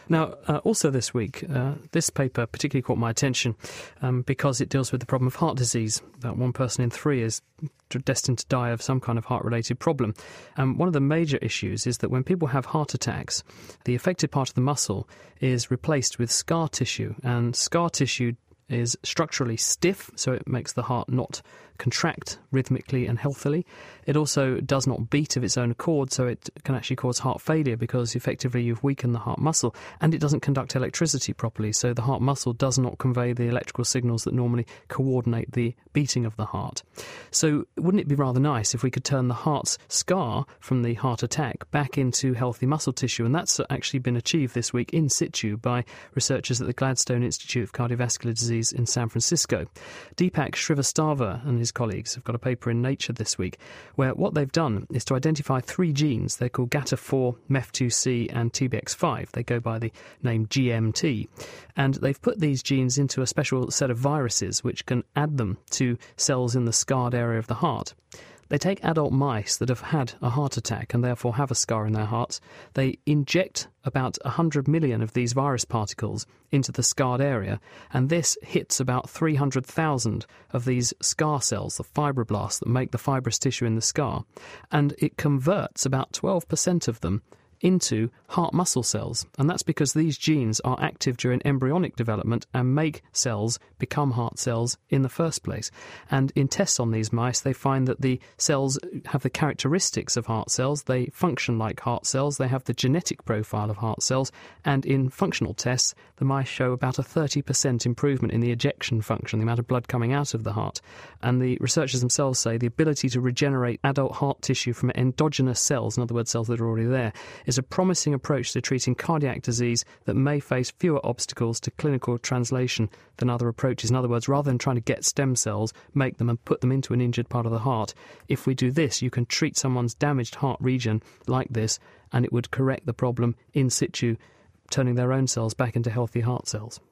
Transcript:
Now, also this week, this paper particularly caught my attention because it deals with the problem of heart disease. About 1 person in 3 is destined to die of some kind of heart-related problem. One of the major issues is that when people have heart attacks, the affected part of the muscle is replaced with scar tissue, and scar tissue is structurally stiff, so it makes the heart not contract rhythmically and healthily. It also does not beat of its own accord, so it can actually cause heart failure because effectively you've weakened the heart muscle, and it doesn't conduct electricity properly, so the heart muscle does not convey the electrical signals that normally coordinate the beating of the heart. So wouldn't it be rather nice if we could turn the heart's scar from the heart attack back into healthy muscle tissue? And that's actually been achieved this week in situ by researchers at the Gladstone Institute of Cardiovascular Disease in San Francisco. Deepak Srivastava and his colleagues have got a paper in Nature this week where what they've done is to identify 3 genes. They're called GATA4, MEF2C and TBX5. They go by the name GMT. And they've put these genes into a special set of viruses which can add them to cells in the scarred area of the heart. They take adult mice that have had a heart attack and therefore have a scar in their hearts. They inject about 100 million of these virus particles into the scarred area, and this hits about 300,000 of these scar cells, the fibroblasts that make the fibrous tissue in the scar, and it converts about 12% of them into heart muscle cells. And that's because these genes are active during embryonic development and make cells become heart cells in the first place. And in tests on these mice, they find that the cells have the characteristics of heart cells, they function like heart cells, they have the genetic profile of heart cells, and in functional tests, the mice show about a 30% improvement in the ejection function, the amount of blood coming out of the heart. And the researchers themselves say the ability to regenerate adult heart tissue from endogenous cells, in other words, cells that are already there, is a promising approach to treating cardiac disease that may face fewer obstacles to clinical translation than other approaches. In other words, rather than trying to get stem cells, make them and put them into an injured part of the heart, if we do this, you can treat someone's damaged heart region like this, and it would correct the problem in situ, turning their own cells back into healthy heart cells.